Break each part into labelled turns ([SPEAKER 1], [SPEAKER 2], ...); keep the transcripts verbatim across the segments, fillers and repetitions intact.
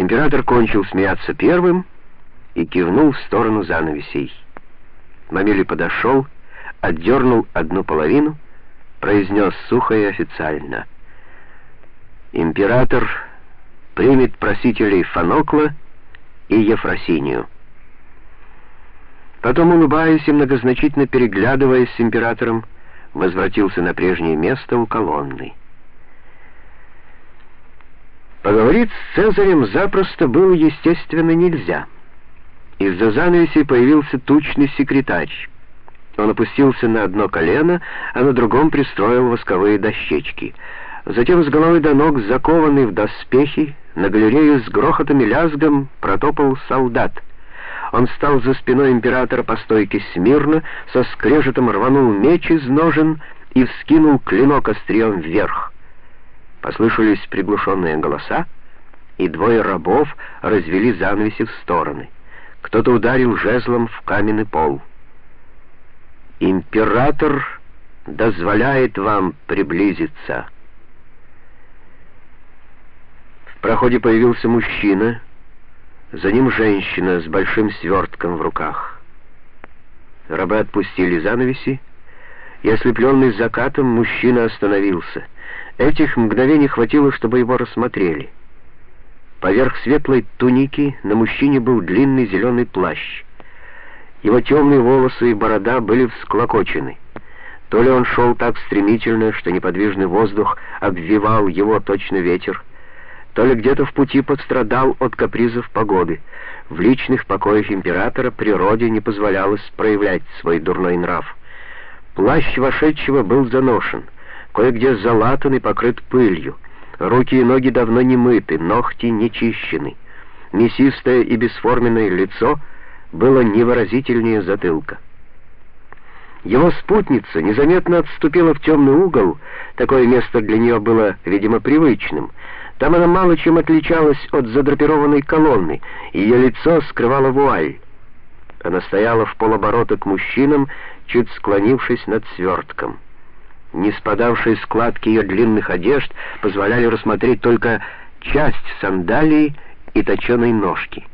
[SPEAKER 1] Император кончил смеяться первым и кивнул в сторону занавесей. Мамилий подошел, отдернул одну половину, произнес сухо и официально: «Император примет просителей Фанокла и Ефросинию». Потом, улыбаясь и многозначительно переглядываясь с императором, возвратился на прежнее место у колонны. Поговорить с Цезарем запросто было, естественно, нельзя. Из-за занавеси появился тучный секретарь. Он опустился на одно колено, а на другом пристроил восковые дощечки. Затем с головы до ног, закованный в доспехи, на галерею с грохотом и лязгом протопал солдат. Он встал за спиной императора по стойке смирно, со скрежетом рванул меч из ножен и вскинул клинок острием вверх. Послышались приглушенные голоса, и двое рабов развели занавеси в стороны. Кто-то ударил жезлом в каменный пол. «Император дозволяет вам приблизиться». В проходе появился мужчина, за ним женщина с большим свертком в руках. Рабы отпустили занавеси, и, ослепленный закатом, мужчина остановился. Этих мгновений хватило, чтобы его рассмотрели. Поверх светлой туники на мужчине был длинный зеленый плащ. Его темные волосы и борода были всклокочены. То ли он шел так стремительно, что неподвижный воздух обвивал его точно ветер, то ли где-то в пути пострадал от капризов погоды. В личных покоях императора природе не позволялось проявлять свой дурной нрав. Плащ вошедшего был заношен, кое-где залатан и покрыт пылью. Руки и ноги давно не мыты, ногти не чищены. Мясистое и бесформенное лицо было невыразительнее затылка. Его спутница незаметно отступила в темный угол. Такое место для нее было, видимо, привычным. Там она мало чем отличалась от задрапированной колонны, ее лицо скрывала вуаль. Она стояла в полоборота к мужчинам, чуть склонившись над свертком. Не спадавшие складки ее длинных одежд позволяли рассмотреть только часть сандалии и точеной ножки.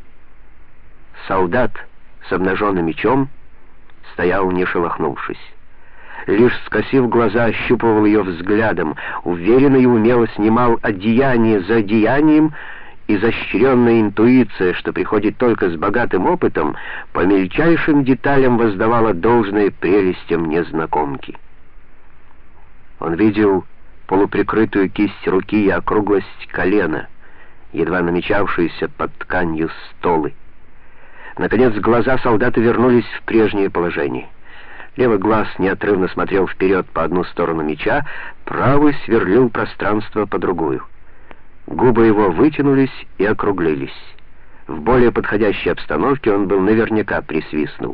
[SPEAKER 1] Солдат с обнаженным мечом стоял, не шелохнувшись. Лишь скосив глаза, ощупывал ее взглядом, уверенно и умело снимал одеяние за одеянием. Изощренная интуиция, что приходит только с богатым опытом, по мельчайшим деталям воздавала должное прелестям незнакомки. Он видел полуприкрытую кисть руки и округлость колена, едва намечавшуюся под тканью столы. Наконец глаза солдата вернулись в прежнее положение. Левый глаз неотрывно смотрел вперед по одну сторону меча, правый сверлил пространство по другую. Губы его вытянулись и округлились. В более подходящей обстановке он был наверняка присвистнул.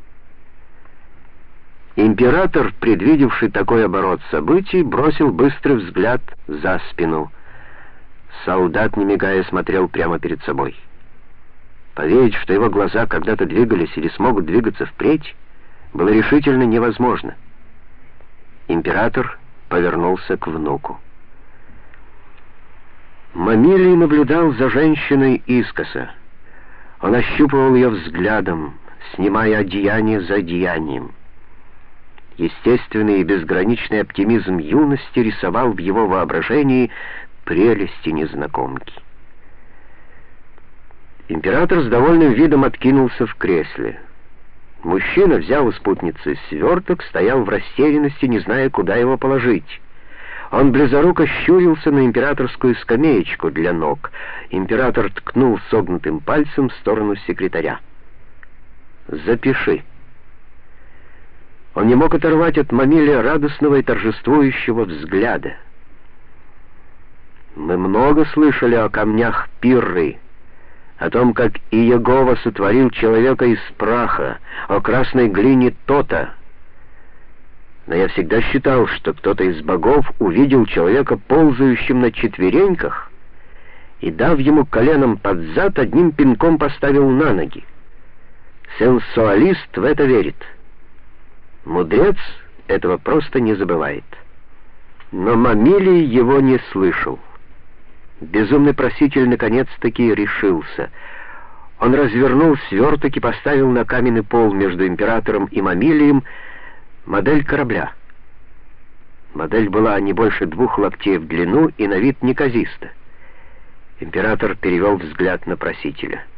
[SPEAKER 1] Император, предвидевший такой оборот событий, бросил быстрый взгляд за спину. Солдат, не мигая, смотрел прямо перед собой. Поверить, что его глаза когда-то двигались или смогут двигаться впредь, было решительно невозможно. Император повернулся к внуку. Мамилий наблюдал за женщиной искоса. Он ощупывал ее взглядом, снимая одеяние за одеянием. Естественный и безграничный оптимизм юности рисовал в его воображении прелести незнакомки. Император с довольным видом откинулся в кресле. Мужчина, взяв у спутницы сверток, стоял в растерянности, не зная, куда его положить. Он близоруко щурился на императорскую скамеечку для ног. Император ткнул согнутым пальцем в сторону секретаря. «Запиши». Он не мог оторвать от Мамилия радостного и торжествующего взгляда. «Мы много слышали о камнях Пирры, о том, как Иегова сотворил человека из праха, о красной глине Тота. Но я всегда считал, что кто-то из богов увидел человека ползающим на четвереньках и, дав ему коленом под зад, одним пинком поставил на ноги. Сенсуалист в это верит. Мудрец этого просто не забывает». Но Мамилий его не слышал. Безумный проситель наконец-таки решился. Он развернул сверток и поставил на каменный пол между императором и Мамилием модель корабля. Модель была не больше двух локтей в длину и на вид неказиста. Император перевел взгляд на просителя.